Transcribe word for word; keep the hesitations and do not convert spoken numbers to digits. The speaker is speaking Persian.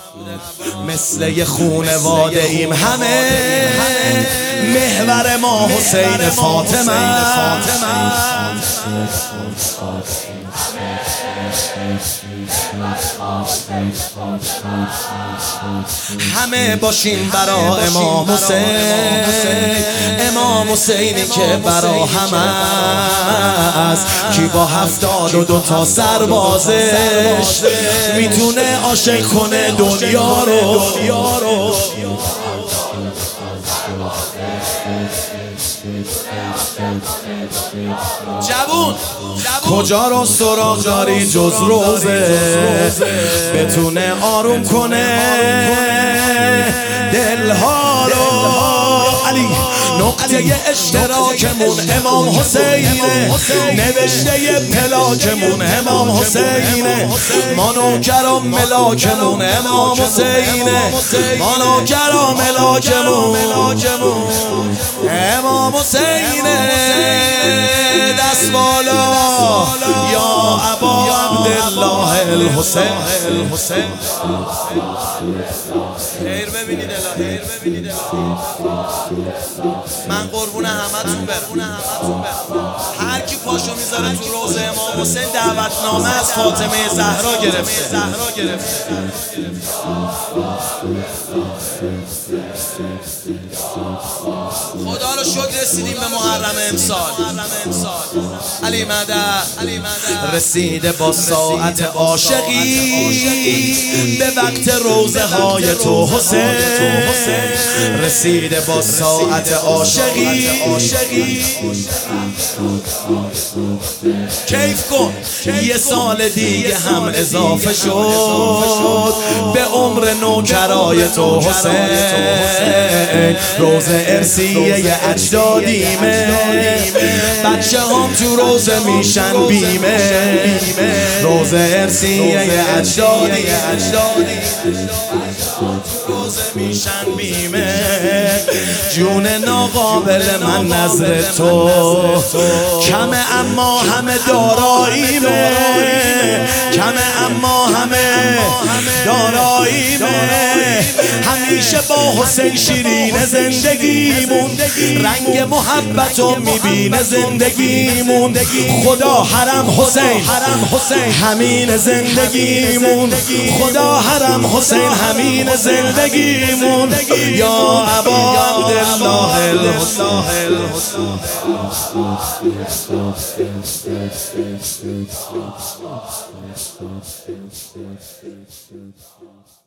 مثل یه خونواده ایم همه، محور ما حسین فاطمه. همه باشیم برا امام حسین، امام حسینی که برا همه است. کی با هفتاد و دو تا سربازش میتونه عاشق کنه دنیا رو؟ جوون کجا رو سراغ داری جز روزه، بتونه آروم کنه دلها رو. علی نقطه اشتراکمون امام حسینه، نوشته پلاکمون امام حسینه، ما نوکر و ملاکمون امام حسینه، ما نوکر و ملاکمون امام حسینه. دست بالا یا ابا عبدالله الحسین. خیر ببینید الهی، من قربون همتون برم. هر کی پاشو میذاره تو روضه امام حسین دعوتنامه از فاطمه زهرا گرفته. خدا رو شکر رسیدیم به محرم امسال. علی مدد رسیده با ساعت عاشقی به وقت روزه های تو حسین، رسیده با ساعت عاشقی. کیف کن یه سال دیگه هم اضافه شد به عمر نوکرای تو حسین. روزه ارسیه اجدادیمه، بچه هم تو روزه میشن بیمه. روزه ارسیه اجدادیمه، روزه میشن بیمه. جون ناقابل من نظر تو کمه اما همه داراییمه، کمه اما همه داراییمه. همیشه با حسین شیرین زندگیمون، رنگ محبتو میبینه زندگیمون. خدا حرم حسین، همین زندگیمون. خدا حرم حسین، همین زندگیمون. یا ابا عبدالله الحسین.